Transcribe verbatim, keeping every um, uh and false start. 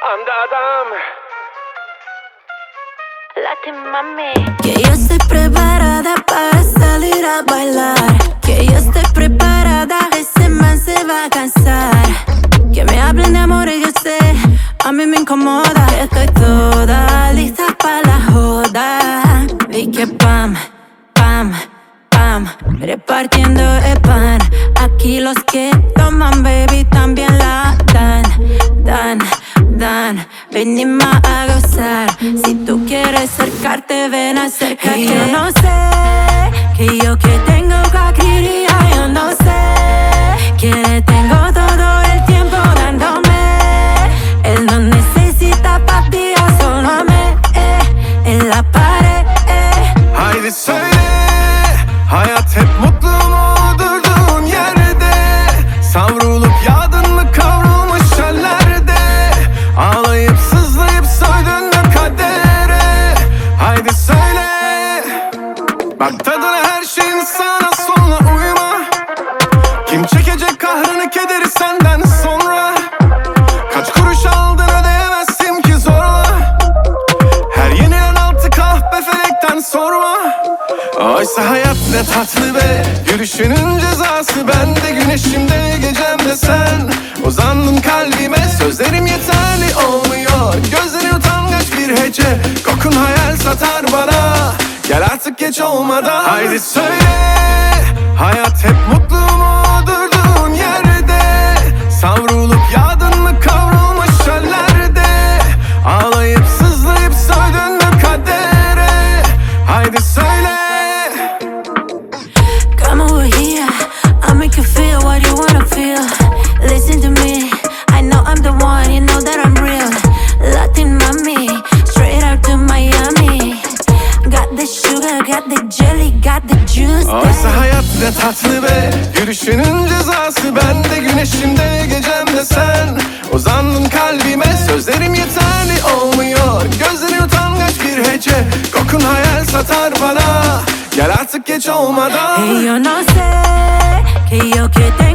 anda Adam. Latin mami. Que yo estoy preparada para salir a bailar. Que yo estoy preparada, ese man se va a cansar. Que me hablen de amor y yo sé, a mí me incomoda. Estoy toda lista para la joda. Y que pam, pam, pam, repartiendo el pan. Aquí los que toman, baby, también la dan, dan, dan. Venimos a gozar. Si tú quieres acercarte, ven acércate. Y yo no sé, que yo que tengo caquiría. Yo no sé, que tengo todo el tiempo dándome. Él no necesita papilla, solo a mí, eh, en la pared, eh. Haydi söyle, hayat hep mutlu mu durduğun yerde? Savrulup yağdın mı kavrulmuş hallerde? Ağlayıp sızlayıp soydun mu kadere? Haydi söyle, bak tadına her şeyin sana sonuna uyma. Kim çekecek kahrını kederi senden sonra? Kaç kuruş aldın ödeyemezsin ki zorla. Her yenilen altı kahpe felekten sorma. Oysa hayat ne tatlı be, yürüyüşünün cezası bende. Güneşimde gecemde sen, uzandın kalbime. Sözlerim yeterli olmuyor, gözlerin utangaç bir hece. Kokun hayal satar bana, gel artık geç olmadan. Haydi söyle, hayat hep mutlu mu durduğun yerde? Savrulup yağdın mı kavrulmuş hallerde? Ağlayıp sızlayıp soydun mu kadere? Haydi söyle. Come over here, I'll make you feel what you wanna feel. Listen to me, I know I'm the one, you know that I'm real. Latin mami, straight out to Miami. Got the sugar, got the jelly, got the juice. Oysa hayat ne tatlı be, yürüyüşünün cezası bende. Güneşimde gecemde sen, uzandın kalbime. Sözlerim yeterli olmuyor, gözlerin utangaç bir hece. Kokun hayal satar bana, gel artık geç olmadan. Hey, yo no sé, que yo que te